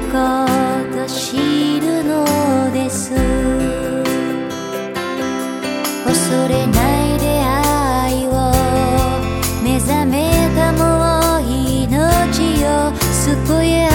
こと知るのです。恐れない出会いを目覚めたもう命を救え